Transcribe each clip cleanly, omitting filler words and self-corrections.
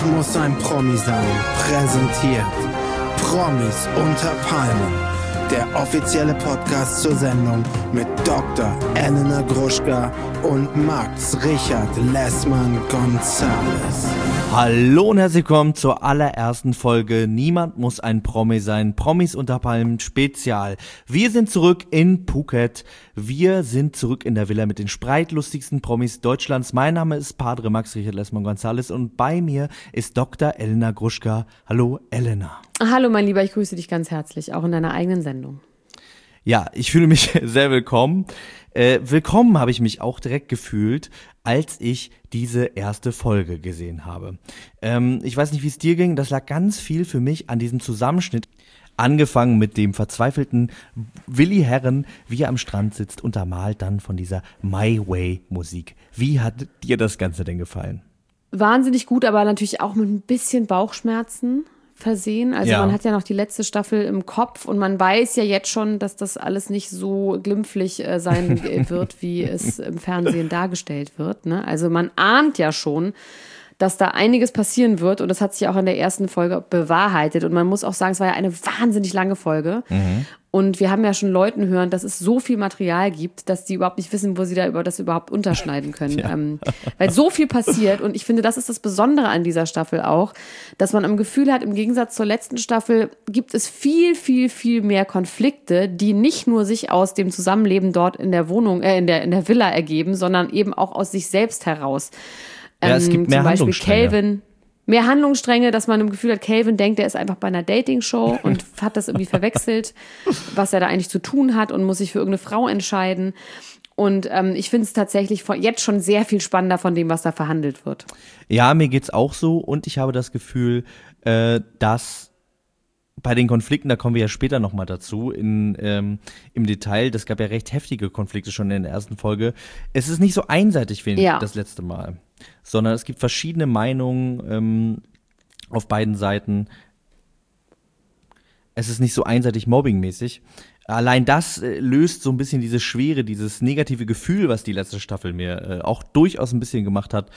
muss ein Promi sein. Präsentiert Promis unter Palmen. Der offizielle Podcast zur Sendung mit Dr. Elena Gruschka und Max Richard Lessmann-Gonzales. Hallo und herzlich willkommen zur allerersten Folge Niemand muss ein Promi sein. Promis unter Palmen Spezial. Wir sind zurück in Phuket. Wir sind zurück in der Villa mit den spreitlustigsten Promis Deutschlands. Mein Name ist Padre Max Richard Lessmann-Gonzales und bei mir ist Dr. Elena Gruschka. Hallo Elena. Hallo mein Lieber, ich grüße dich ganz herzlich, auch in deiner eigenen Sendung. Ja, ich fühle mich sehr willkommen. Willkommen habe ich mich auch direkt gefühlt, als ich diese erste Folge gesehen habe. Ich weiß nicht, wie es dir ging, das lag ganz viel für mich an diesem Zusammenschnitt. Angefangen mit dem verzweifelten Willi Herren, wie er am Strand sitzt, untermalt dann von dieser My Way Musik. Wie hat dir das Ganze denn gefallen? Wahnsinnig gut, aber natürlich auch mit ein bisschen Bauchschmerzen versehen. Also man hat ja noch die letzte Staffel im Kopf und man weiß ja jetzt schon, dass das alles nicht so glimpflich sein wird, wie es im Fernsehen dargestellt wird. Ne? Also man ahnt ja schon, dass da einiges passieren wird und das hat sich auch in der ersten Folge bewahrheitet und man muss auch sagen, es war ja eine wahnsinnig lange Folge und wir haben ja schon Leuten hören, dass es so viel Material gibt, dass die überhaupt nicht wissen, wo sie das überhaupt unterschneiden können, weil so viel passiert und ich finde, das ist das Besondere an dieser Staffel auch, dass man im Gefühl hat, im Gegensatz zur letzten Staffel gibt es viel, viel, viel mehr Konflikte, die nicht nur sich aus dem Zusammenleben dort in der Wohnung, in der Villa ergeben, sondern eben auch aus sich selbst heraus. Ja, es gibt mehr zum Beispiel Handlungsstränge. Calvin, mehr Handlungsstränge, dass man im Gefühl hat, Calvin denkt, er ist einfach bei einer Dating-Show und hat das irgendwie verwechselt, was er da eigentlich zu tun hat und muss sich für irgendeine Frau entscheiden. Und ich finde es tatsächlich jetzt schon sehr viel spannender von dem, was da verhandelt wird. Ja, mir geht's auch so und ich habe das Gefühl, dass bei den Konflikten, da kommen wir ja später nochmal dazu, im Detail, das gab ja recht heftige Konflikte schon in der ersten Folge. Es ist nicht so einseitig wie das letzte Mal, sondern es gibt verschiedene Meinungen auf beiden Seiten. Es ist nicht so einseitig mobbingmäßig. Allein das löst so ein bisschen diese Schwere, dieses negative Gefühl, was die letzte Staffel mir auch durchaus ein bisschen gemacht hat,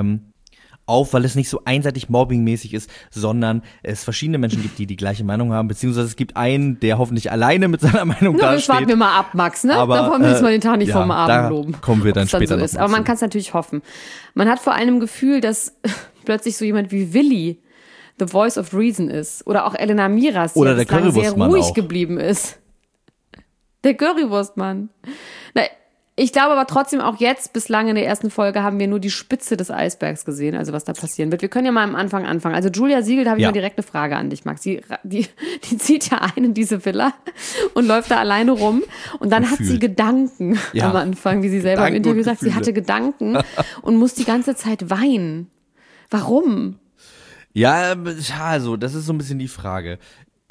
auf, weil es nicht so einseitig mobbingmäßig ist, sondern es verschiedene Menschen gibt, die die gleiche Meinung haben, beziehungsweise es gibt einen, der hoffentlich alleine mit seiner Meinung dasteht. Das warten wir mal ab, Max, ne? Aber, da wollen wir jetzt mal den Tag nicht vom Abend loben. Kommen wir dann später so noch ist. mal Aber man zu. kann es natürlich hoffen. Man hat vor allem ein Gefühl, dass plötzlich so jemand wie Willi the voice of reason ist. Oder auch Elena Miras, die oder der bislang sehr Currywurstmann ruhig auch geblieben ist. Der Currywurstmann. Na, ich glaube aber trotzdem auch jetzt, bislang in der ersten Folge, haben wir nur die Spitze des Eisbergs gesehen, also was da passieren wird. Wir können ja mal am Anfang anfangen. Also Julia Siegel, da habe ich mal direkt eine Frage an dich, Max. Die zieht ja ein in diese Villa und läuft da alleine rum. Und dann hat sie Gedanken am Anfang, wie sie selber im Interview sagt. Sie hatte Gedanken und muss die ganze Zeit weinen. Warum? Ja, also, das ist so ein bisschen die Frage.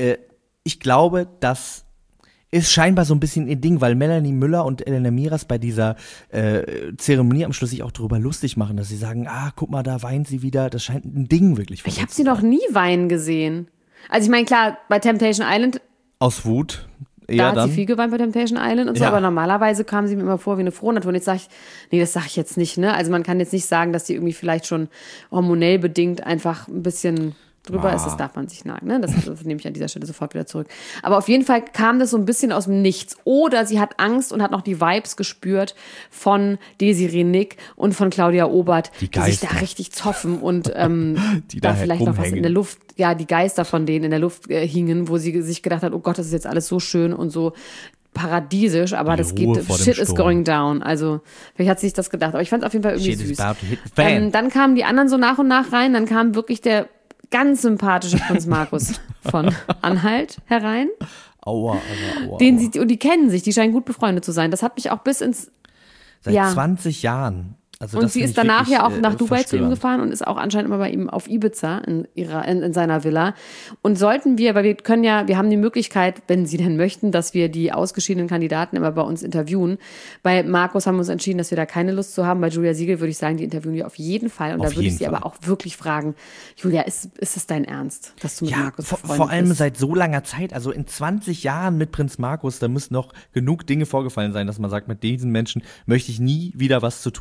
Ich glaube, dass ist scheinbar so ein bisschen ihr Ding, weil Melanie Müller und Elena Miras bei dieser Zeremonie am Schluss sich auch darüber lustig machen, dass sie sagen, guck mal, da weint sie wieder. Das scheint ein Ding wirklich von Ich habe sie noch nie weinen gesehen. Also ich meine, klar, bei Temptation Island aus Wut. Da hat sie viel geweint bei Temptation Island und so, aber normalerweise kam sie mir immer vor wie eine Frohnatur. Und jetzt sage ich, nee, das sage ich jetzt nicht, ne? Also man kann jetzt nicht sagen, dass die irgendwie vielleicht schon hormonell bedingt einfach ein bisschen drüber ist, das darf man sich nagen, ne? Das nehme ich an dieser Stelle sofort wieder zurück. Aber auf jeden Fall kam das so ein bisschen aus dem Nichts. Oder sie hat Angst und hat noch die Vibes gespürt von Desiree Nick und von Claudia Obert, die sich da richtig zoffen und die da vielleicht noch was in der Luft, die Geister von denen in der Luft hingen, wo sie sich gedacht hat, oh Gott, das ist jetzt alles so schön und so paradiesisch, aber das geht, shit is going down. Also, vielleicht hat sie sich das gedacht. Aber ich fand es auf jeden Fall irgendwie süß. Dann kamen die anderen so nach und nach rein, dann kam wirklich der ganz sympathische Prinz Markus von Anhalt herein. Aua. Und die kennen sich, die scheinen gut befreundet zu sein. Das hat mich auch bis ins... Seit 20 Jahren. Also und sie ist danach ja auch nach Dubai zu ihm gefahren und ist auch anscheinend immer bei ihm auf Ibiza in seiner Villa. Und sollten wir, weil wir haben die Möglichkeit, wenn Sie denn möchten, dass wir die ausgeschiedenen Kandidaten immer bei uns interviewen. Bei Markus haben wir uns entschieden, dass wir da keine Lust zu haben. Bei Julia Siegel würde ich sagen, die interviewen wir auf jeden Fall. Und da würde ich sie aber auch wirklich fragen, Julia, ist es dein Ernst, dass du mit Markus befreundet bist? Vor allem seit so langer Zeit, also in 20 Jahren mit Prinz Markus, da müssen noch genug Dinge vorgefallen sein, dass man sagt, mit diesen Menschen möchte ich nie wieder was zu tun haben.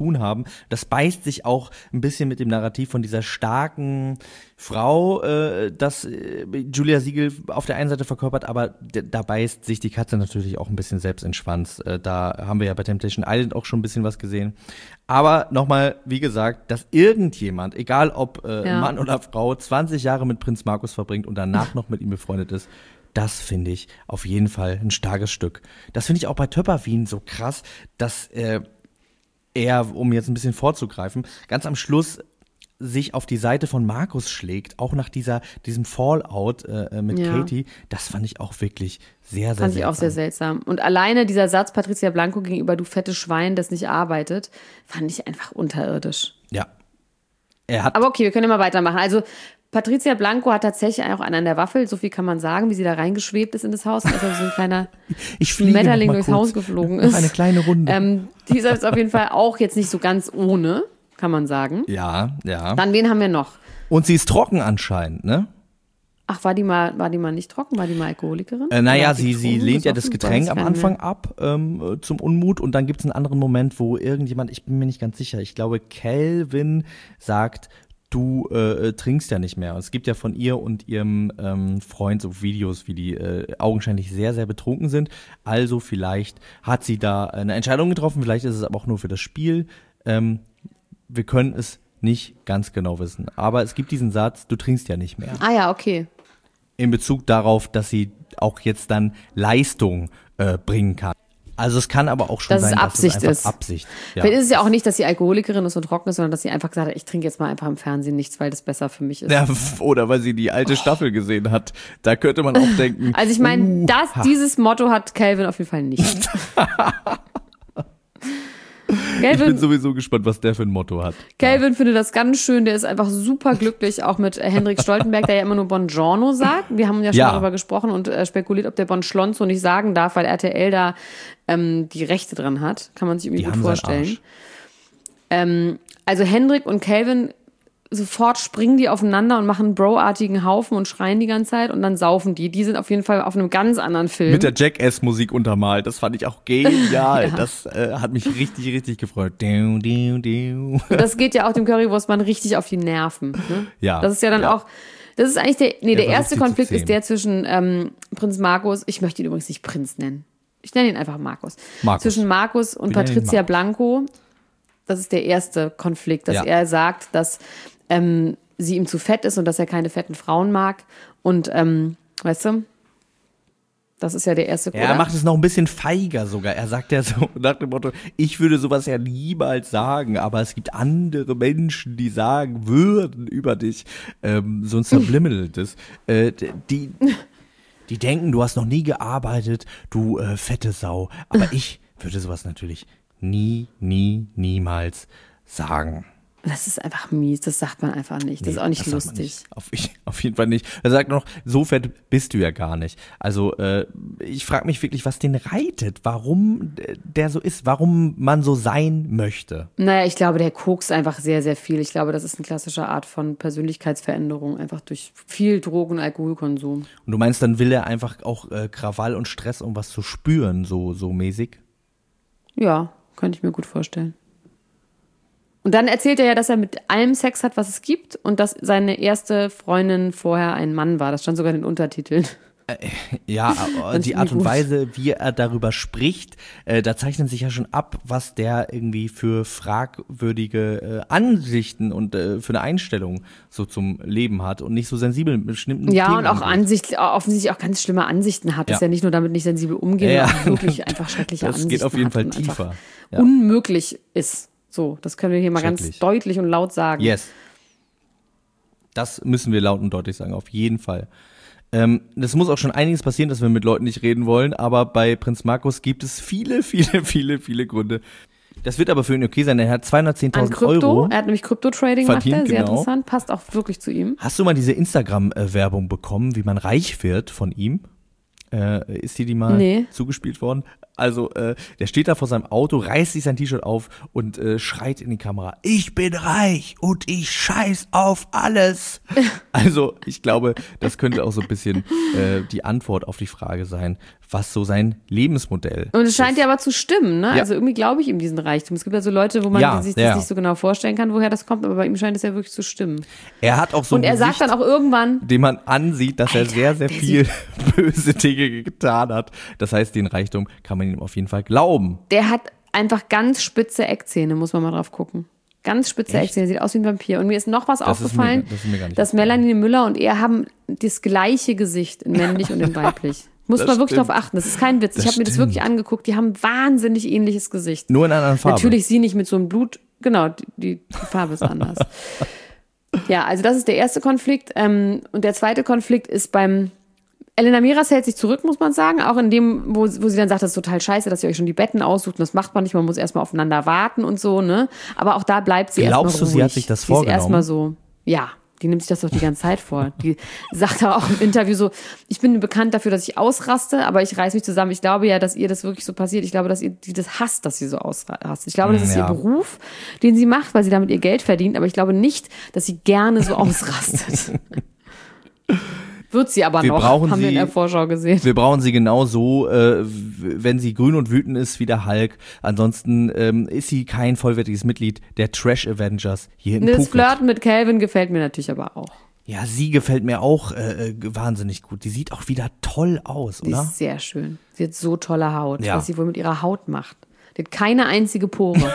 Das beißt sich auch ein bisschen mit dem Narrativ von dieser starken Frau, das Julia Siegel auf der einen Seite verkörpert, aber da beißt sich die Katze natürlich auch ein bisschen selbst in den Schwanz. Da haben wir ja bei Temptation Island auch schon ein bisschen was gesehen. Aber nochmal, wie gesagt, dass irgendjemand, egal ob Mann oder Frau, 20 Jahre mit Prinz Markus verbringt und danach noch mit ihm befreundet ist, das finde ich auf jeden Fall ein starkes Stück. Das finde ich auch bei Töpperwien so krass, dass er, um jetzt ein bisschen vorzugreifen, ganz am Schluss sich auf die Seite von Markus schlägt, auch nach diesem Fallout mit Katie. Das fand ich auch wirklich sehr, sehr seltsam. Fand ich auch sehr seltsam. Und alleine dieser Satz Patricia Blanco gegenüber, du fettes Schwein, das nicht arbeitet, fand ich einfach unterirdisch. Ja. Aber okay, wir können immer weitermachen. Also Patricia Blanco hat tatsächlich auch einen an der Waffel, so viel kann man sagen, wie sie da reingeschwebt ist in das Haus, als so ein kleiner Schmetterling durchs Haus geflogen ist. Eine kleine Runde. Die ist jetzt auf jeden Fall auch jetzt nicht so ganz ohne, kann man sagen. Ja. Dann, wen haben wir noch? Und sie ist trocken anscheinend, ne? Ach, war die mal nicht trocken? War die mal Alkoholikerin? Naja, sie lehnt ja das Getränk am Anfang ab zum Unmut und dann gibt es einen anderen Moment, wo irgendjemand, ich bin mir nicht ganz sicher, ich glaube Calvin sagt, du trinkst ja nicht mehr. Und es gibt ja von ihr und ihrem Freund so Videos, wie die augenscheinlich sehr, sehr betrunken sind. Also vielleicht hat sie da eine Entscheidung getroffen, vielleicht ist es aber auch nur für das Spiel. Wir können es nicht ganz genau wissen. Aber es gibt diesen Satz, du trinkst ja nicht mehr. Ah ja, okay. In Bezug darauf, dass sie auch jetzt dann Leistung bringen kann. Also es kann aber auch schon sein, dass es einfach Absicht ist. Ja. Vielleicht ist es ja auch nicht, dass sie Alkoholikerin ist und trocken ist, sondern dass sie einfach gesagt hat, ich trinke jetzt mal einfach im Fernsehen nichts, weil das besser für mich ist. Ja, oder weil sie die alte Staffel gesehen hat. Da könnte man auch denken. Also ich meine, dieses Motto hat Calvin auf jeden Fall nicht. Ich bin sowieso gespannt, was der für ein Motto hat. Calvin findet das ganz schön, der ist einfach super glücklich, auch mit Hendrik Stoltenberg, der ja immer nur Buongiorno sagt. Wir haben ja schon darüber gesprochen und spekuliert, ob der Bonschlonzo nicht sagen darf, weil RTL da die Rechte dran hat. Kann man sich irgendwie gut vorstellen. Also Hendrik und Calvin, sofort springen die aufeinander und machen einen Bro-artigen Haufen und schreien die ganze Zeit und dann saufen die. Die sind auf jeden Fall auf einem ganz anderen Film. Mit der Jackass-Musik untermalt. Das fand ich auch genial. Ja. Das hat mich richtig, richtig gefreut. Das geht ja auch dem Currywurstmann richtig auf die Nerven. Ne? Ja. Das ist ja dann auch, das ist eigentlich der erste Konflikt ist der zwischen Prinz Markus, ich möchte ihn übrigens nicht Prinz nennen. Ich nenne ihn einfach Markus. Zwischen Markus und Patricia Blanco. Das ist der erste Konflikt, dass er sagt, dass sie ihm zu fett ist und dass er keine fetten Frauen mag. Und, weißt du, das ist ja der erste Grund. Er macht es noch ein bisschen feiger sogar. Er sagt ja so nach dem Motto, ich würde sowas ja niemals sagen, aber es gibt andere Menschen, die sagen würden über dich, so ein subliminales, die denken, du hast noch nie gearbeitet, du fette Sau. Aber ich würde sowas natürlich niemals sagen. Das ist einfach mies, das sagt man einfach nicht. Das ist auch nicht lustig. Auf jeden Fall nicht. Er sagt noch, so fett bist du ja gar nicht. Also ich frage mich wirklich, was den reitet, warum der so ist, warum man so sein möchte. Naja, ich glaube, der kokst einfach sehr, sehr viel. Ich glaube, das ist eine klassische Art von Persönlichkeitsveränderung, einfach durch viel Drogen- und Alkoholkonsum. Und du meinst, dann will er einfach auch Krawall und Stress, um was zu spüren, so mäßig? Ja, könnte ich mir gut vorstellen. Und dann erzählt er ja, dass er mit allem Sex hat, was es gibt und dass seine erste Freundin vorher ein Mann war. Das stand sogar in den Untertiteln. Ja, die Art und Weise, wie er darüber spricht, da zeichnet sich ja schon ab, was der irgendwie für fragwürdige Ansichten und für eine Einstellung so zum Leben hat und nicht so sensibel mit bestimmten Themen. Ja, und auch offensichtlich auch ganz schlimme Ansichten hat, dass er nicht nur damit nicht sensibel umgeht, sondern auch wirklich einfach schreckliche Ansichten hat. Das geht auf jeden Fall tiefer. Ja. Unmöglich ist. So, das können wir hier mal ganz deutlich und laut sagen. Yes. Das müssen wir laut und deutlich sagen, auf jeden Fall. Das muss auch schon einiges passieren, dass wir mit Leuten nicht reden wollen, aber bei Prinz Markus gibt es viele Gründe. Das wird aber für ihn okay sein, er hat 210.000 Euro. Er hat nämlich Krypto-Trading gemacht, sehr interessant, passt auch wirklich zu ihm. Hast du mal diese Instagram-Werbung bekommen, wie man reich wird von ihm? Ist dir die mal zugespielt worden? Also der steht da vor seinem Auto, reißt sich sein T-Shirt auf und schreit in die Kamera, ich bin reich und ich scheiß auf alles. Also ich glaube, das könnte auch so ein bisschen die Antwort auf die Frage sein, was so sein Lebensmodell ist. Und es scheint ja aber zu stimmen, ne? Ja. Also irgendwie glaube ich ihm diesen Reichtum. Es gibt ja so Leute, wo man sich das nicht so genau vorstellen kann, woher das kommt, aber bei ihm scheint es ja wirklich zu stimmen. Er hat auch so ein Gesicht, sagt dann auch irgendwann, dem man ansieht, dass er sehr, sehr viel böse Dinge getan hat. Das heißt, den Reichtum kann man ihm auf jeden Fall glauben. Der hat einfach ganz spitze Eckzähne, muss man mal drauf gucken. Ganz spitze Eckzähne, sieht aus wie ein Vampir. Und mir ist noch was aufgefallen, dass Melanie Müller und er haben das gleiche Gesicht, in männlich und in weiblich. Muss man wirklich darauf achten, das ist kein Witz. Ich habe mir das wirklich angeguckt, die haben wahnsinnig ähnliches Gesicht. Nur in einer anderen Farbe. Natürlich sie nicht mit so einem Blut, genau, die Farbe ist anders. Ja, also das ist der erste Konflikt. Und der zweite Konflikt ist beim Elena Miras hält sich zurück, muss man sagen, auch in dem, wo sie dann sagt, das ist total scheiße, dass ihr euch schon die Betten aussucht und das macht man nicht, man muss erstmal aufeinander warten und so, ne? Aber auch da bleibt sie erstmal ruhig. Glaubst du, sie hat sich das vorgenommen? Sie ist erstmal so, ja. Die nimmt sich das doch die ganze Zeit vor. Die sagt auch im Interview so, ich bin bekannt dafür, dass ich ausraste, aber ich reiß mich zusammen. Ich glaube ja, dass ihr das wirklich so passiert. Ich glaube, dass ihr die das hasst, dass sie so ausrastet. Ich glaube, das ist ihr Beruf, den sie macht, weil sie damit ihr Geld verdient. Aber ich glaube nicht, dass sie gerne so ausrastet. Wird sie aber noch, haben wir in der Vorschau gesehen. Wir brauchen sie genauso, wenn sie grün und wütend ist wie der Hulk. Ansonsten ist sie kein vollwertiges Mitglied der Trash Avengers hier in Phuket. Das Flirten mit Calvin gefällt mir natürlich aber auch. Ja, sie gefällt mir auch wahnsinnig gut. Die sieht auch wieder toll aus, oder? Die ist sehr schön. Sie hat so tolle Haut, was sie wohl mit ihrer Haut macht. Die hat keine einzige Pore.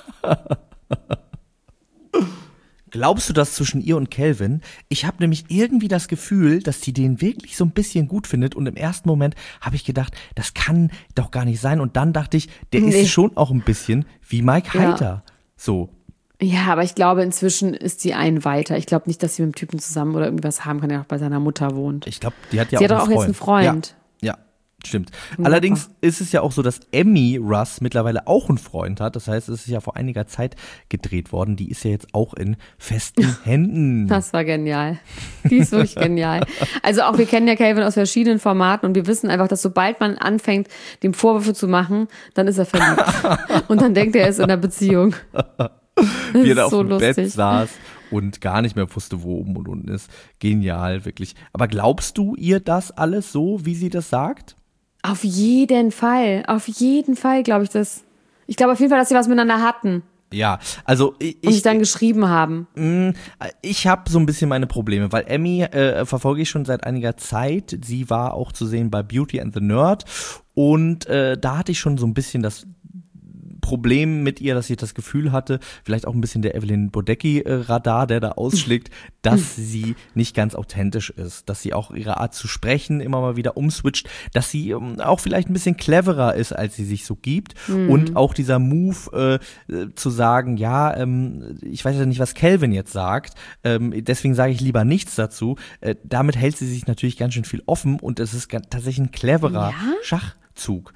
Glaubst du das zwischen ihr und Calvin? Ich habe nämlich irgendwie das Gefühl, dass sie den wirklich so ein bisschen gut findet und im ersten Moment habe ich gedacht, das kann doch gar nicht sein und dann dachte ich, der ist schon auch ein bisschen wie Mike Heiter. So. Ja, aber ich glaube, inzwischen ist sie einen weiter. Ich glaube nicht, dass sie mit dem Typen zusammen oder irgendwas haben kann, der auch bei seiner Mutter wohnt. Ich glaube, die hat ja sie auch einen Freund. Sie hat auch jetzt einen Freund. Ja. Stimmt. Allerdings ist es ja auch so, dass Emmy Russ mittlerweile auch einen Freund hat. Das heißt, es ist ja vor einiger Zeit gedreht worden. Die ist ja jetzt auch in festen Händen. Das war genial. Die ist wirklich genial. Also auch wir kennen ja Calvin aus verschiedenen Formaten und wir wissen einfach, dass sobald man anfängt, dem Vorwürfe zu machen, dann ist er verliebt. Und dann denkt er ist in einer Beziehung. Wie er da auf dem Bett saß und gar nicht mehr wusste, wo oben und unten ist. Genial, wirklich. Aber glaubst du ihr das alles so, wie sie das sagt? Auf jeden Fall glaube ich das. Ich glaube auf jeden Fall, dass sie was miteinander hatten. Ja, also und sich dann geschrieben haben. Ich habe so ein bisschen meine Probleme, weil Emmy verfolge ich schon seit einiger Zeit. Sie war auch zu sehen bei Beauty and the Nerd und da hatte ich schon so ein bisschen das Problem mit ihr, dass ich das Gefühl hatte, vielleicht auch ein bisschen der Evelyn Bodecki-Radar, der da ausschlägt, dass sie nicht ganz authentisch ist, dass sie auch ihre Art zu sprechen immer mal wieder umswitcht, dass sie auch vielleicht ein bisschen cleverer ist, als sie sich so gibt und auch dieser Move zu sagen, ich weiß ja nicht, was Calvin jetzt sagt, deswegen sage ich lieber nichts dazu, damit hält sie sich natürlich ganz schön viel offen und es ist tatsächlich ein cleverer Schachzug.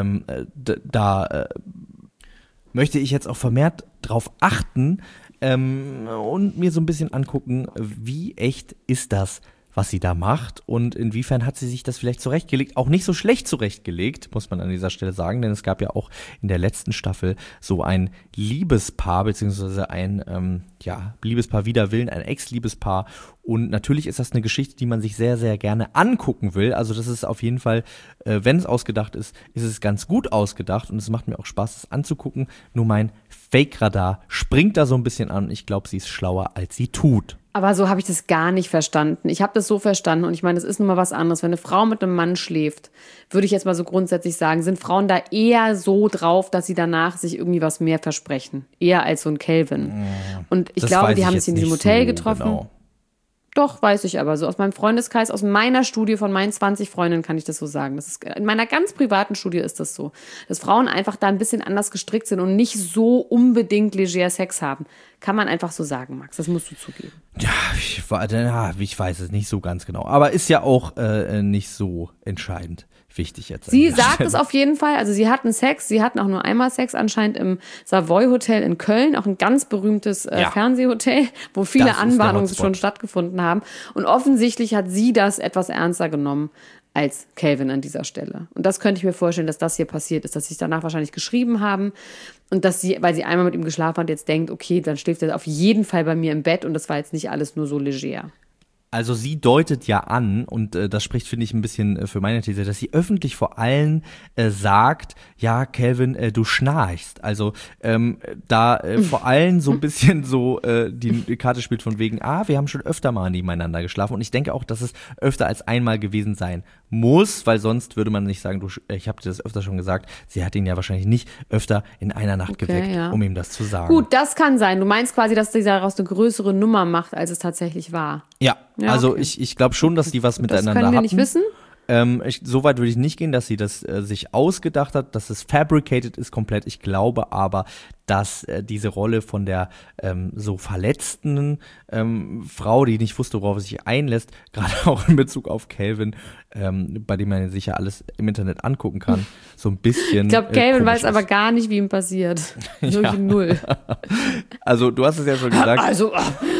Möchte ich jetzt auch vermehrt drauf achten und mir so ein bisschen angucken, wie echt ist das, was sie da macht und inwiefern hat sie sich das vielleicht zurechtgelegt, auch nicht so schlecht zurechtgelegt, muss man an dieser Stelle sagen, denn es gab ja auch in der letzten Staffel so ein Liebespaar, beziehungsweise ein Liebespaar wider Willen, ein Ex-Liebespaar und natürlich ist das eine Geschichte, die man sich sehr, sehr gerne angucken will, also das ist auf jeden Fall, wenn es ausgedacht ist, ist es ganz gut ausgedacht und es macht mir auch Spaß, es anzugucken, nur mein Fake-Radar springt da so ein bisschen an und ich glaube, sie ist schlauer, als sie tut. Aber so habe ich das gar nicht verstanden. Ich habe das so verstanden und ich meine, das ist nun mal was anderes. Wenn eine Frau mit einem Mann schläft, würde ich jetzt mal so grundsätzlich sagen, sind Frauen da eher so drauf, dass sie danach sich irgendwie was mehr versprechen. Eher als so ein Calvin. Und ich glaube, die haben sich in diesem Hotel getroffen. Genau. Doch, weiß ich aber. So aus meinem Freundeskreis, aus meiner Studie von meinen 20 Freundinnen kann ich das so sagen. Das ist, in meiner ganz privaten Studie ist das so. Dass Frauen einfach da ein bisschen anders gestrickt sind und nicht so unbedingt leger Sex haben. Kann man einfach so sagen, Max. Das musst du zugeben. Ja, ich weiß es nicht so ganz genau. Aber ist ja auch nicht so entscheidend wichtig jetzt. Sie sagt es auf jeden Fall. Also sie hatten Sex. Sie hatten auch nur einmal Sex anscheinend im Savoy Hotel in Köln. Auch ein ganz berühmtes Fernsehhotel, wo viele Anbahnungen schon stattgefunden haben. Und offensichtlich hat sie das etwas ernster genommen als Calvin an dieser Stelle. Und das könnte ich mir vorstellen, dass das hier passiert ist, dass sie es danach wahrscheinlich geschrieben haben und dass sie, weil sie einmal mit ihm geschlafen hat, jetzt denkt, okay, dann schläft er auf jeden Fall bei mir im Bett und das war jetzt nicht alles nur so leger. Also sie deutet ja an, und das spricht, finde ich, ein bisschen für meine These, dass sie öffentlich vor allen sagt, ja, Calvin, du schnarchst. Also vor allen so ein bisschen so die Karte spielt von wegen, wir haben schon öfter mal nebeneinander geschlafen. Und ich denke auch, dass es öfter als einmal gewesen sein muss, weil sonst würde man nicht sagen, ich habe dir das öfter schon gesagt, sie hat ihn ja wahrscheinlich nicht öfter in einer Nacht geweckt, um ihm das zu sagen. Gut, das kann sein. Du meinst quasi, dass dieser daraus eine größere Nummer macht, als es tatsächlich war. Ja, also okay. Ich glaube schon, dass die was miteinander hatten. Das können wir nicht wissen. Soweit würde ich nicht gehen, dass sie das sich ausgedacht hat, dass es fabricated ist komplett. Ich glaube aber, dass diese Rolle von der so verletzten Frau, die nicht wusste, worauf sie sich einlässt, gerade auch in Bezug auf Calvin, bei dem man sich ja alles im Internet angucken kann, so ein bisschen. Ich glaube, Calvin weiß aber gar nicht, wie ihm passiert. Wirklich null. Also du hast es ja schon gesagt. Also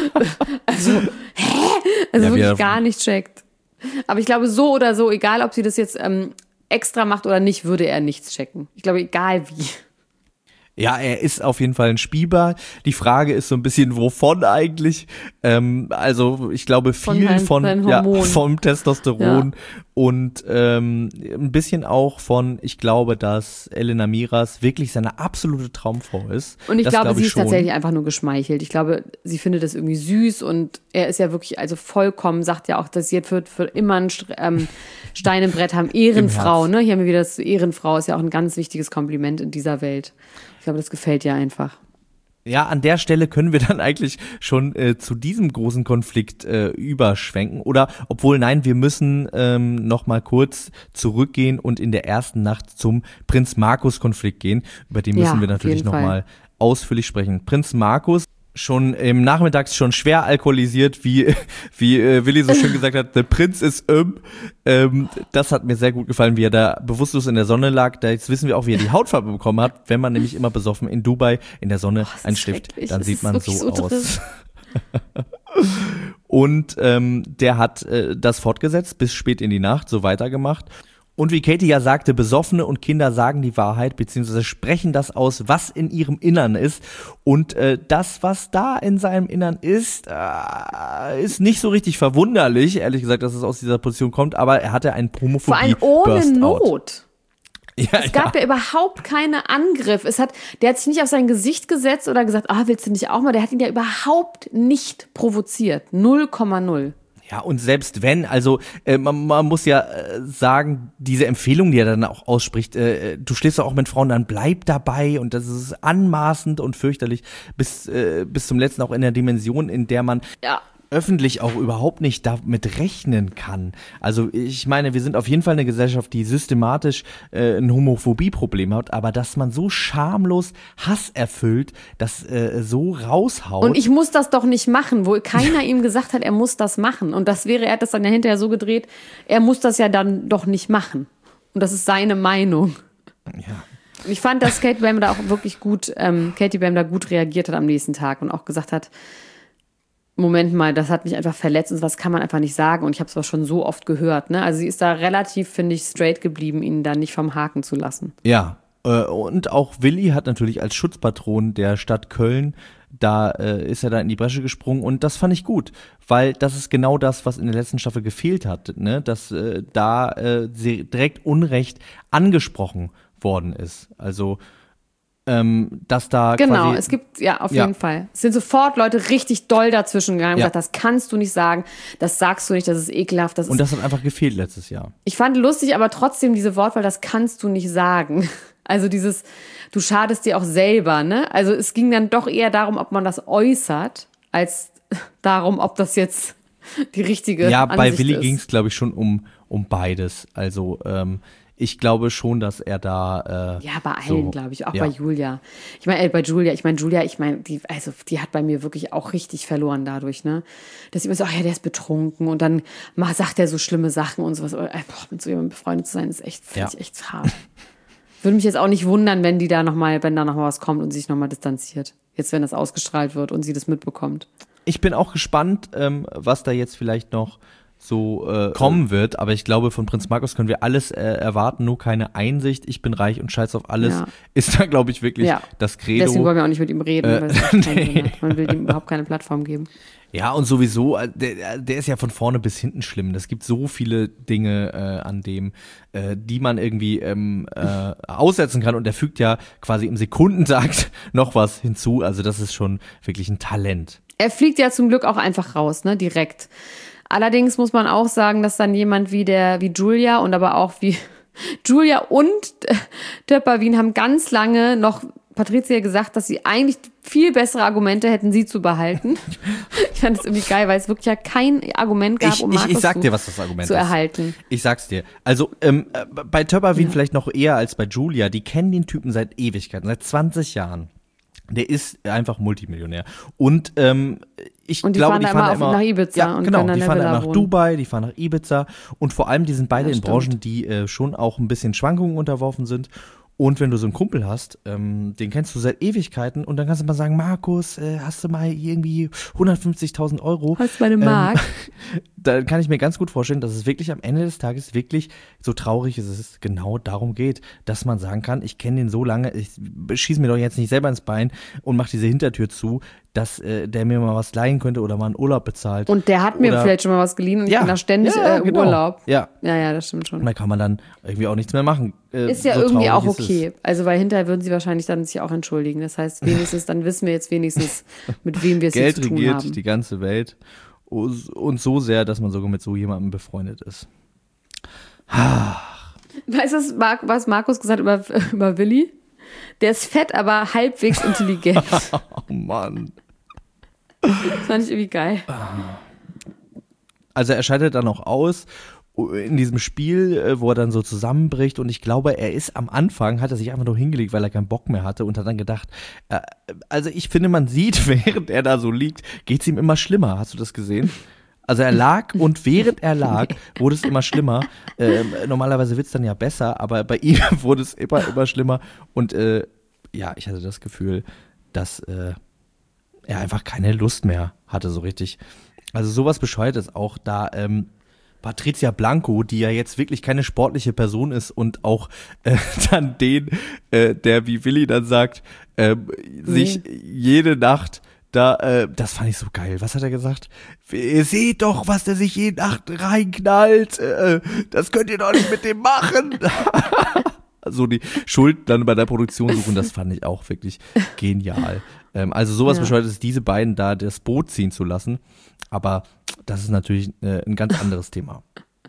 wirklich gar nicht checkt. Aber ich glaube, so oder so, egal ob sie das jetzt extra macht oder nicht, würde er nichts checken. Ich glaube, egal wie. Ja, er ist auf jeden Fall ein Spielball. Die Frage ist so ein bisschen, wovon eigentlich? Also ich glaube viel vom Testosteron und ein bisschen auch von, ich glaube, dass Elena Miras wirklich seine absolute Traumfrau ist. Und ich glaube, sie ist tatsächlich einfach nur geschmeichelt. Ich glaube, sie findet das irgendwie süß und er ist ja wirklich, also vollkommen, sagt ja auch, dass sie für immer ein Stein im Brett haben. Ehrenfrau, ne? Hier haben wir wieder das Ehrenfrau, ist ja auch ein ganz wichtiges Kompliment in dieser Welt. Ich glaube, das gefällt ihr einfach. Ja, an der Stelle können wir dann eigentlich schon zu diesem großen Konflikt überschwenken. Oder, obwohl, nein, wir müssen noch mal kurz zurückgehen und in der ersten Nacht zum Prinz Markus-Konflikt gehen. Über den müssen wir natürlich noch mal ausführlich sprechen. Prinz Markus, schon im Nachmittags schon schwer alkoholisiert, wie Willi so schön gesagt hat, der Prinz ist das hat mir sehr gut gefallen, wie er da bewusstlos in der Sonne lag. Da jetzt wissen wir auch, wie er die Hautfarbe bekommen hat. Wenn man nämlich immer besoffen in Dubai in der Sonne einschläft, dann sieht man so aus. Und der hat das fortgesetzt, bis spät in die Nacht, so weitergemacht. Und wie Katie ja sagte, Besoffene und Kinder sagen die Wahrheit, beziehungsweise sprechen das aus, was in ihrem Innern ist. Und das, was da in seinem Innern ist, ist nicht so richtig verwunderlich, ehrlich gesagt, dass es aus dieser Position kommt, aber er hatte einen Homophobie-Burst-out. Vor allem ohne Not. Es gab ja überhaupt keinen Angriff. Der hat sich nicht auf sein Gesicht gesetzt oder gesagt, willst du nicht auch mal? Der hat ihn ja überhaupt nicht provoziert. 0,0. Ja, und selbst wenn, also man muss ja sagen, diese Empfehlung, die er dann auch ausspricht, du schläfst auch mit Frauen, dann bleib dabei, und das ist anmaßend und fürchterlich bis zum letzten, auch in der Dimension, in der man öffentlich auch überhaupt nicht damit rechnen kann. Also ich meine, wir sind auf jeden Fall eine Gesellschaft, die systematisch ein Homophobie-Problem hat, aber dass man so schamlos Hass erfüllt, das so raushaut. Und ich muss das doch nicht machen, wo keiner ihm gesagt hat, er muss das machen. Und er hat das dann ja hinterher so gedreht, er muss das ja dann doch nicht machen. Und das ist seine Meinung. Ja. Ich fand, dass Katie Bam da auch wirklich gut reagiert hat am nächsten Tag und auch gesagt hat, Moment mal, das hat mich einfach verletzt und was kann man einfach nicht sagen. Und ich habe es aber schon so oft gehört. Ne? Also sie ist da relativ, finde ich, straight geblieben, ihn da nicht vom Haken zu lassen. Ja, und auch Willi hat natürlich als Schutzpatron der Stadt Köln, da ist er da in die Bresche gesprungen, und das fand ich gut, weil das ist genau das, was in der letzten Staffel gefehlt hat, ne? Dass da direkt Unrecht angesprochen worden ist. Also dass da genau, es gibt, auf jeden Fall. Es sind sofort Leute richtig doll dazwischen gegangen und gesagt, das kannst du nicht sagen, das sagst du nicht, das ist ekelhaft. Und das hat einfach gefehlt letztes Jahr. Ich fand lustig, aber trotzdem diese Wortwahl, das kannst du nicht sagen. Also dieses, du schadest dir auch selber, ne? Also es ging dann doch eher darum, ob man das äußert, als darum, ob das jetzt die richtige Ansicht ist. Ja, bei Willi ging es, glaube ich, schon um beides. Also ich glaube schon, dass er da bei allen, glaube ich, auch bei Julia. Ich meine, Julia, die hat bei mir wirklich auch richtig verloren dadurch, ne? Dass sie immer so, der ist betrunken und dann sagt er so schlimme Sachen und sowas. Mit so jemandem befreundet zu sein, ist echt, finde ich echt hart. Würde mich jetzt auch nicht wundern, wenn da noch mal was kommt und sich noch mal distanziert. Jetzt, wenn das ausgestrahlt wird und sie das mitbekommt. Ich bin auch gespannt, was da jetzt vielleicht noch so kommen wird. Aber ich glaube, von Prinz Markus können wir alles erwarten, nur keine Einsicht. Ich bin reich und scheiß auf alles. Ist da, glaube ich, wirklich das Credo. Deswegen wollen wir auch nicht mit ihm reden, weil es keinen Sinn hat. Man will ihm überhaupt keine Plattform geben. Ja, und sowieso, der ist ja von vorne bis hinten schlimm. Es gibt so viele Dinge an dem, die man irgendwie aussetzen kann. Und der fügt ja quasi im Sekundentakt noch was hinzu. Also das ist schon wirklich ein Talent. Er fliegt ja zum Glück auch einfach raus, ne, direkt. Allerdings muss man auch sagen, dass dann jemand wie Julia und aber auch wie Julia und Töpperwien haben ganz lange noch Patricia gesagt, dass sie eigentlich viel bessere Argumente hätten, sie zu behalten. Ich fand das irgendwie geil, weil es wirklich ja kein Argument gab, um Markus ich sag dir, was das Argument zu erhalten. Ich sag's dir. Also bei Töpperwien vielleicht noch eher als bei Julia, die kennen den Typen seit Ewigkeiten, seit 20 Jahren. Der ist einfach Multimillionär. Und ich glaube, die fahren immer nach Ibiza. Ja, und genau, die fahren dann nach wohnen. Dubai, die fahren nach Ibiza. Und vor allem, die sind beide in stimmt. Branchen, die schon auch ein bisschen Schwankungen unterworfen sind. Und wenn du so einen Kumpel hast, den kennst du seit Ewigkeiten und dann kannst du mal sagen, Markus, hast du mal irgendwie 150.000 Euro? Hast du meine Mark? Da kann ich mir ganz gut vorstellen, dass es wirklich am Ende des Tages wirklich, so traurig es ist, genau darum geht, dass man sagen kann, ich kenne den so lange, ich schieße mir doch jetzt nicht selber ins Bein und mache diese Hintertür zu, dass der mir mal was leihen könnte oder mal einen Urlaub bezahlt. Und der hat mir vielleicht schon mal was geliehen und ich bin da ständig genau. Urlaub. Ja, das stimmt schon. und da kann man dann irgendwie auch nichts mehr machen. Ist ja so irgendwie auch traurig okay. Also weil hinterher würden sie wahrscheinlich dann sich auch entschuldigen. Das heißt, wenigstens, dann wissen wir jetzt wenigstens, mit wem wir es Geld jetzt zu tun regiert haben. die ganze Welt und so sehr, dass man sogar mit so jemandem befreundet ist. Weißt du, was Markus gesagt hat über Willi? Der ist fett, aber halbwegs intelligent. Oh Mann. Das fand ich irgendwie geil. Also er scheidet dann auch aus in diesem Spiel, wo er dann so zusammenbricht und ich glaube, am Anfang hat er sich einfach nur hingelegt, weil er keinen Bock mehr hatte und hat dann gedacht, also ich finde, man sieht, während er da so liegt, geht's ihm immer schlimmer. Hast du das gesehen? Also er lag und während er lag, wurde es immer schlimmer. Normalerweise wird's dann ja besser, aber bei ihm wurde es immer schlimmer und ich hatte das Gefühl, dass er einfach keine Lust mehr hatte so richtig. Also sowas Bescheuertes auch da Patricia Blanco, die ja jetzt wirklich keine sportliche Person ist und auch dann der wie Willi dann sagt, sich jede Nacht da, das fand ich so geil. Was hat er gesagt? Ihr seht doch, was der sich jede Nacht reinknallt. Das könnt ihr doch nicht mit dem machen. So die Schuld dann bei der Produktion suchen, das fand ich auch wirklich genial. Also sowas Bescheuertes, diese beiden da das Boot ziehen zu lassen. Aber das ist natürlich ein ganz anderes Thema.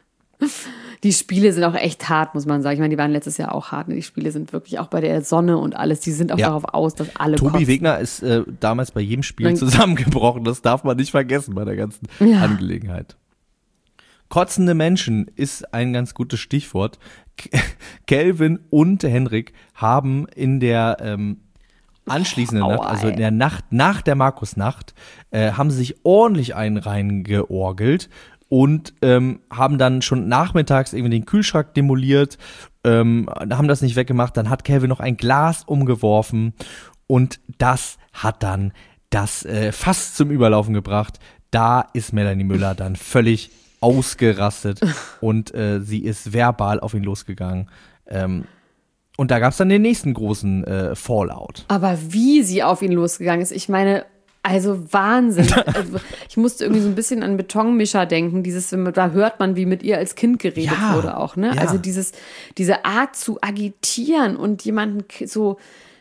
Die Spiele sind auch echt hart, muss man sagen. Ich meine, die waren letztes Jahr auch hart. Die Spiele sind wirklich auch bei der Sonne und alles, die sind auch darauf aus, dass alle Tobi kotzen. Wegner ist damals bei jedem Spiel zusammengebrochen. Das darf man nicht vergessen bei der ganzen Angelegenheit. Kotzende Menschen ist ein ganz gutes Stichwort. Kelvin und Henrik haben in der anschließenden Nacht, also in der Nacht nach der Markusnacht, haben sie sich ordentlich einen reingeorgelt und haben dann schon nachmittags irgendwie den Kühlschrank demoliert, haben das nicht weggemacht. Dann hat Kelvin noch ein Glas umgeworfen und das hat dann das Fass zum Überlaufen gebracht. Da ist Melanie Müller dann völlig ausgerastet und sie ist verbal auf ihn losgegangen. Und da gab es dann den nächsten großen Fallout. Aber wie sie auf ihn losgegangen ist, ich meine, also Wahnsinn. Also, ich musste irgendwie so ein bisschen an Betonmischer denken. Da hört man, wie mit ihr als Kind geredet wurde auch, ne? Ja. Also diese Art zu agitieren und jemanden so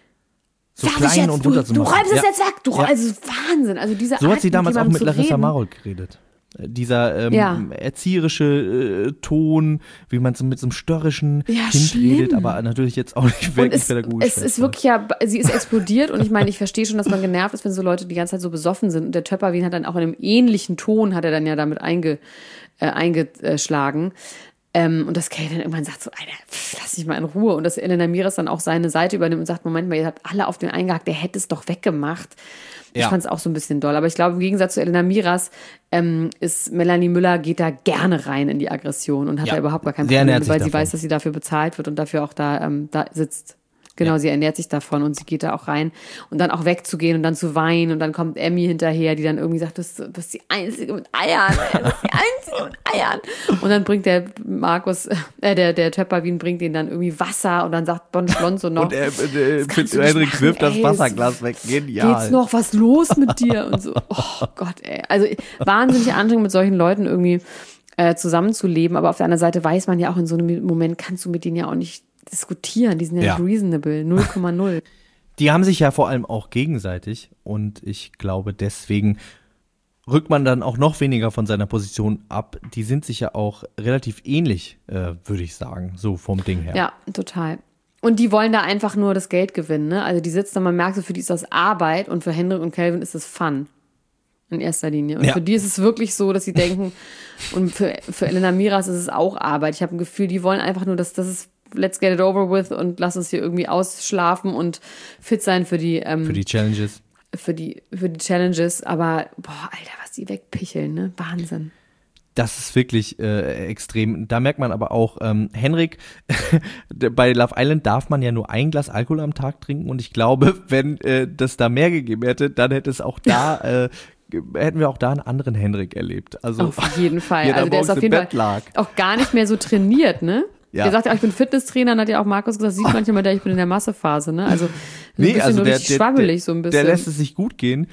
klein und runter zu machen. Du räumst es jetzt weg. Also Wahnsinn. Also diese So Art, hat sie damals auch mit Larissa reden. Marold geredet. Dieser erzieherische Ton, wie man so mit so einem störrischen Kind schlimm. redet, aber natürlich jetzt auch nicht wirklich pädagogisch. Es ist wirklich sie ist explodiert und ich meine, ich verstehe schon, dass man genervt ist, wenn so Leute die ganze Zeit so besoffen sind. Und der Töpperwien hat dann auch in einem ähnlichen Ton, hat er dann ja damit eingeschlagen. Und das Kay dann irgendwann sagt so, Alter, lass dich mal in Ruhe. Und dass Elena Miras dann auch seine Seite übernimmt und sagt, Moment mal, ihr habt alle auf den eingehakt, der hätte es doch weggemacht. Ich fand es auch so ein bisschen doll. Aber ich glaube, im Gegensatz zu Elena Miras ist Melanie Müller, geht da gerne rein in die Aggression und hat da überhaupt gar kein Problem, weil sie weiß, dass sie dafür bezahlt wird und dafür auch da sitzt. Genau, sie ernährt sich davon und sie geht da auch rein und dann auch wegzugehen und dann zu weinen und dann kommt Emmy hinterher, die dann irgendwie sagt, du bist die Einzige mit Eiern, du bist die Einzige mit Eiern. Und dann bringt der Markus, der Töpperwien bringt ihnen dann irgendwie Wasser und dann sagt Bon Schlonzo noch. Und Henrik wirft das Wasserglas weg, genial. Geht's noch, was los mit dir? Und so, oh Gott, ey. Also wahnsinnig anstrengend, mit solchen Leuten irgendwie zusammenzuleben, aber auf der anderen Seite weiß man ja auch, in so einem Moment kannst du mit denen ja auch nicht diskutieren, die sind ja nicht reasonable, 0,0. Die haben sich ja vor allem auch gegenseitig und ich glaube, deswegen rückt man dann auch noch weniger von seiner Position ab. Die sind sich ja auch relativ ähnlich, würde ich sagen, so vom Ding her. Ja, total. Und die wollen da einfach nur das Geld gewinnen, ne? Also die sitzen da, man merkt so, für die ist das Arbeit und für Henrik und Calvin ist das Fun. In erster Linie. Und für die ist es wirklich so, dass sie denken, und für Elena Miras ist es auch Arbeit. Ich habe ein Gefühl, die wollen einfach nur, dass das ist let's get it over with und lass uns hier irgendwie ausschlafen und fit sein für die Challenges. Für die Challenges, aber boah, Alter, was die wegpicheln, ne? Wahnsinn. Das ist wirklich extrem. Da merkt man aber auch, Henrik, bei Love Island darf man ja nur ein Glas Alkohol am Tag trinken und ich glaube, wenn das da mehr gegeben hätte, dann hätte es auch da hätten wir auch da einen anderen Henrik erlebt. Also auf jeden Fall. Also der ist auf jeden Fall auch gar nicht mehr so trainiert, ne? Ja. Der sagt ja auch, ich bin Fitnesstrainer, dann hat ja auch Markus gesagt, sieht manchmal, ich bin in der Massephase, ne? Also der schwabbelig so ein bisschen. Der lässt es sich gut gehen.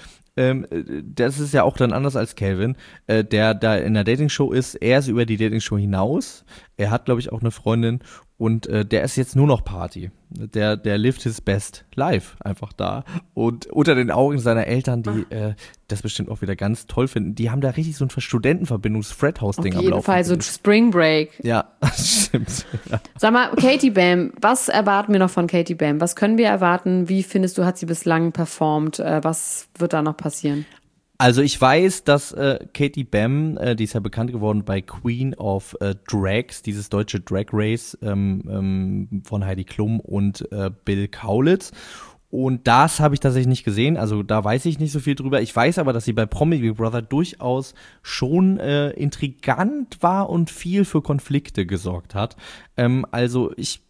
Das ist ja auch dann anders als Calvin, der da in der Dating-Show ist. Er ist über die Dating-Show hinaus. Er hat, glaube ich, auch eine Freundin und der ist jetzt nur noch Party. Der lived his best life einfach da. Und unter den Augen seiner Eltern, die das bestimmt auch wieder ganz toll finden, die haben da richtig so ein Studentenverbindungs-Fred-House-Ding am Laufen. Auf jeden Fall so Spring Break. Ja, stimmt. Ja. Sag mal, Katie Bam, was erwarten wir noch von Katie Bam? Was können wir erwarten? Wie findest du, hat sie bislang performt? Was wird da noch passieren? Also ich weiß, dass Katie Bam, die ist ja bekannt geworden bei Queen of Drags, dieses deutsche Drag Race von Heidi Klum und Bill Kaulitz. Und das habe ich tatsächlich nicht gesehen, also da weiß ich nicht so viel drüber. Ich weiß aber, dass sie bei Promi Big Brother durchaus schon intrigant war und viel für Konflikte gesorgt hat. Also ich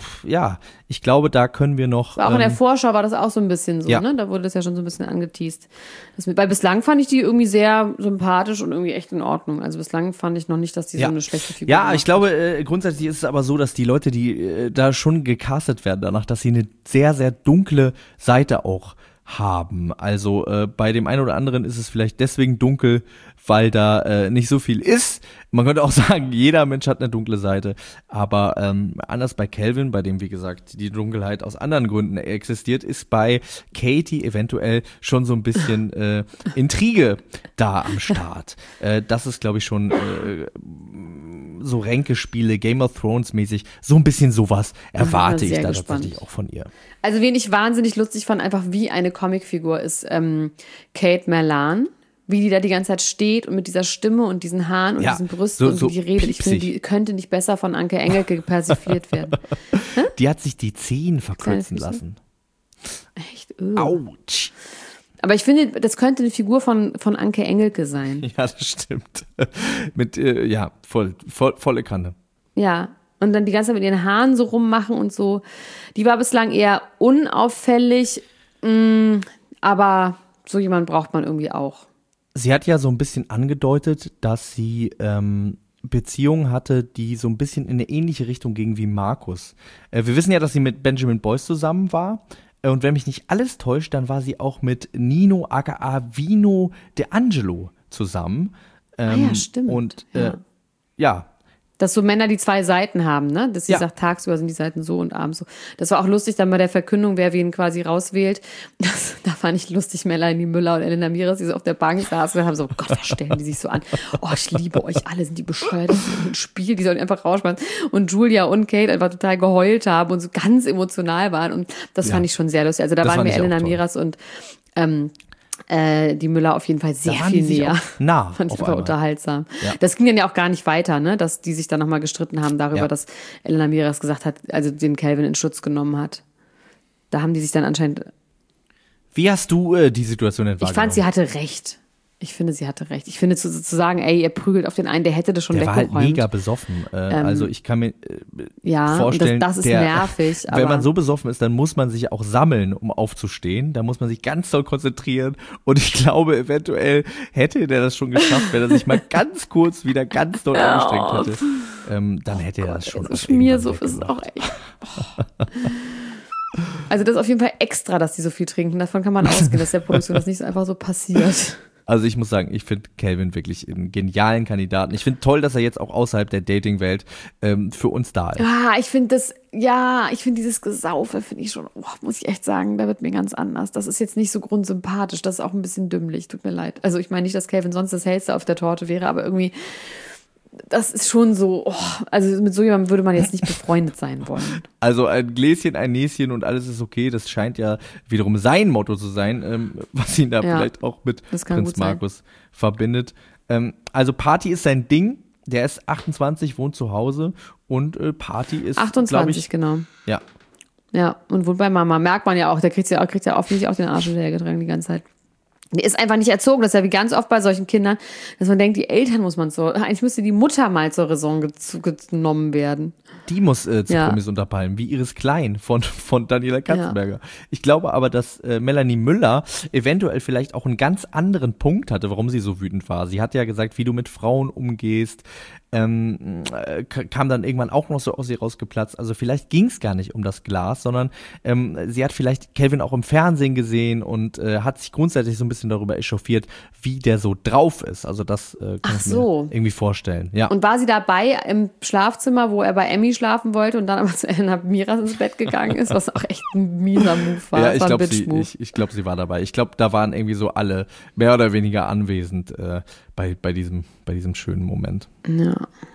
glaube, da können wir noch. Auch in der Vorschau war das auch so ein bisschen so, ne? Da wurde das ja schon so ein bisschen angeteast. Weil bislang fand ich die irgendwie sehr sympathisch und irgendwie echt in Ordnung. Also bislang fand ich noch nicht, dass die so eine schlechte Figur Ja, ich glaube, grundsätzlich ist es aber so, dass die Leute, die da schon gecastet werden danach, dass sie eine sehr, sehr dunkle Seite auch haben. Also bei dem einen oder anderen ist es vielleicht deswegen dunkel, weil da nicht so viel ist. Man könnte auch sagen, jeder Mensch hat eine dunkle Seite. Aber anders bei Calvin, bei dem, wie gesagt, die Dunkelheit aus anderen Gründen existiert, ist bei Katie eventuell schon so ein bisschen Intrige da am Start. Das ist, glaube ich, schon so Ränkespiele, Game of Thrones mäßig, so ein bisschen sowas erwarte ich da tatsächlich auch von ihr. Also wen ich wahnsinnig lustig fand, einfach wie eine Comicfigur ist Kate Merlan. Wie die da die ganze Zeit steht und mit dieser Stimme und diesen Haaren und diesen Brüsten und wie die redet. Ich finde, die könnte nicht besser von Anke Engelke persifliert werden. Die hat sich die Zehen verkürzen lassen. Echt? Autsch. Aber ich finde, das könnte eine Figur von Anke Engelke sein. Ja, das stimmt. Mit, volle Kanne. Ja, und dann die ganze Zeit mit ihren Haaren so rummachen und so. Die war bislang eher unauffällig, aber so jemand braucht man irgendwie auch. Sie hat ja so ein bisschen angedeutet, dass sie Beziehungen hatte, die so ein bisschen in eine ähnliche Richtung gingen wie Markus. Wir wissen ja, dass sie mit Benjamin Boyce zusammen war. Und wenn mich nicht alles täuscht, dann war sie auch mit Nino aka Vino De Angelo zusammen. Ja, stimmt. Und dass so Männer die zwei Seiten haben, ne? Dass sie sagt, tagsüber sind die Seiten so und abends so. Das war auch lustig dann bei der Verkündung, wer wen quasi rauswählt. Da fand ich lustig, Melanie Müller und Elena Miras, die so auf der Bank saßen und haben so, Gott, was stellen die sich so an? Oh, ich liebe euch alle, sind die bescheuert, das ist ein Spiel, die sollen einfach rausschmeißen. Und Julia und Kate einfach total geheult haben und so ganz emotional waren und das fand ich schon sehr lustig. Also da waren mir Elena Miras und die Müller auf jeden Fall sehr viel näher. Nah, fand ich einfach unterhaltsam. Ja. Das ging dann ja auch gar nicht weiter, ne? Dass die sich dann nochmal gestritten haben darüber, dass Elena Miras gesagt hat, also den Calvin in Schutz genommen hat. Da haben die sich dann anscheinend. Wie hast du die Situation denn wahrgenommen? Ich fand, sie hatte recht. Ich finde, sie hatte recht. Ich finde, zu sagen, ey, ihr prügelt auf den einen, der hätte das schon weggeräumt. Der war halt mega besoffen. Also ich kann mir vorstellen, das ist nervig. Wenn man so besoffen ist, dann muss man sich auch sammeln, um aufzustehen. Da muss man sich ganz doll konzentrieren. Und ich glaube, eventuell hätte der das schon geschafft, wenn er sich mal ganz kurz wieder ganz doll angestrengt hätte. Dann hätte er das schon. Schmiersuff ist auch echt. Also das ist auf jeden Fall extra, dass die so viel trinken. Davon kann man ausgehen, dass der Produktion das nicht so einfach so passiert. Also ich muss sagen, ich finde Calvin wirklich einen genialen Kandidaten. Ich finde toll, dass er jetzt auch außerhalb der Dating-Welt für uns da ist. Ich finde dieses Gesaufe, finde ich schon, muss ich echt sagen, da wird mir ganz anders. Das ist jetzt nicht so grundsympathisch, das ist auch ein bisschen dümmlich, tut mir leid. Also ich meine nicht, dass Calvin sonst das Hellste auf der Torte wäre, aber irgendwie, das ist schon so, also mit so jemandem würde man jetzt nicht befreundet sein wollen. Also ein Gläschen, ein Näschen und alles ist okay, das scheint ja wiederum sein Motto zu sein, was ihn da vielleicht auch mit Prinz Markus verbindet. Also Party ist sein Ding, der ist 28, wohnt zu Hause und Party ist 28, genau. Ja. Ja, und wohnt bei Mama, merkt man ja auch, der kriegt ja offensichtlich auch den Arsch hinterhergetragen die ganze Zeit. Der ist einfach nicht erzogen, das ist ja wie ganz oft bei solchen Kindern, dass man denkt, die Eltern muss man so, eigentlich müsste die Mutter mal zur Raison genommen werden. Die muss zu Promis unter Palmen, wie Iris Klein von Daniela Katzenberger. Ja. Ich glaube aber, dass Melanie Müller eventuell vielleicht auch einen ganz anderen Punkt hatte, warum sie so wütend war. Sie hat ja gesagt, wie du mit Frauen umgehst, kam dann irgendwann auch noch so aus ihr rausgeplatzt. Also vielleicht ging es gar nicht um das Glas, sondern sie hat vielleicht Calvin auch im Fernsehen gesehen und hat sich grundsätzlich so ein bisschen darüber echauffiert, wie der so drauf ist. Also das kann ich mir irgendwie vorstellen. Ja. Und war sie dabei im Schlafzimmer, wo er bei Emmy schlafen wollte und dann aber zu Elena Miras ins Bett gegangen ist, was auch echt ein mieser Move war. Ja, ich glaube, sie war dabei. Ich glaube, da waren irgendwie so alle mehr oder weniger anwesend bei diesem schönen Moment. Ja.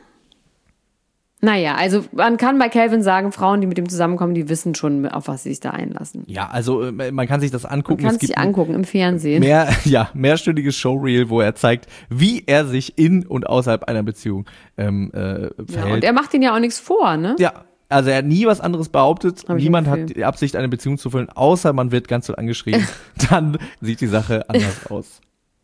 Naja, also man kann bei Calvin sagen, Frauen, die mit ihm zusammenkommen, die wissen schon, auf was sie sich da einlassen. Ja, also man kann sich das angucken. Man kann es sich angucken im Fernsehen. Mehrstündiges Showreel, wo er zeigt, wie er sich in und außerhalb einer Beziehung verhält. Ja, und er macht ihnen ja auch nichts vor, ne? Ja, also er hat nie was anderes behauptet. Niemand hat die Absicht, eine Beziehung zu füllen, außer man wird ganz so angeschrien. Dann sieht die Sache anders aus.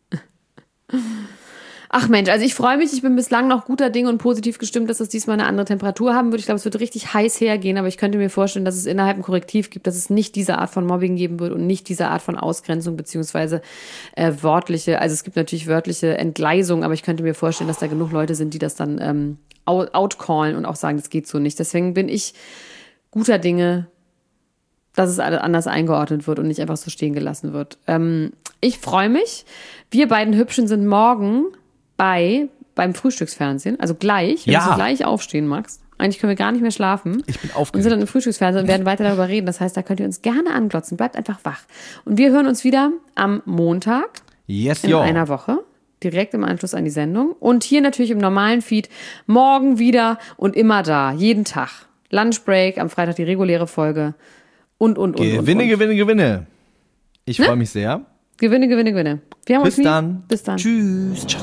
Ach Mensch, also ich freue mich, ich bin bislang noch guter Dinge und positiv gestimmt, dass es diesmal eine andere Temperatur haben wird. Ich glaube, es wird richtig heiß hergehen, aber ich könnte mir vorstellen, dass es innerhalb ein Korrektiv gibt, dass es nicht diese Art von Mobbing geben wird und nicht diese Art von Ausgrenzung beziehungsweise wörtliche, also es gibt natürlich wörtliche Entgleisung, aber ich könnte mir vorstellen, dass da genug Leute sind, die das dann outcallen und auch sagen, das geht so nicht. Deswegen bin ich guter Dinge, dass es alles anders eingeordnet wird und nicht einfach so stehen gelassen wird. Ich freue mich. Wir beiden Hübschen sind morgen beim Frühstücksfernsehen, also gleich, wenn du gleich aufstehen magst. Eigentlich können wir gar nicht mehr schlafen. Ich bin aufgeregt. Und sind dann im Frühstücksfernsehen und werden weiter darüber reden. Das heißt, da könnt ihr uns gerne anglotzen. Bleibt einfach wach. Und wir hören uns wieder am Montag in einer Woche, direkt im Anschluss an die Sendung. Und hier natürlich im normalen Feed morgen wieder und immer da, jeden Tag. Lunchbreak, am Freitag die reguläre Folge und. Gewinne. Ich freue mich sehr. Gewinne. Wir haben Bis dann. Tschüss. Ciao.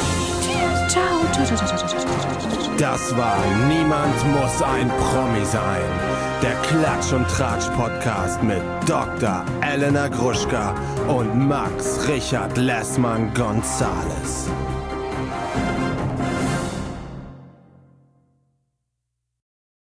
Das war Niemand muss ein Promi sein. Der Klatsch und Tratsch Podcast mit Dr. Elena Gruschka und Max Richard Lessmann Gonzales.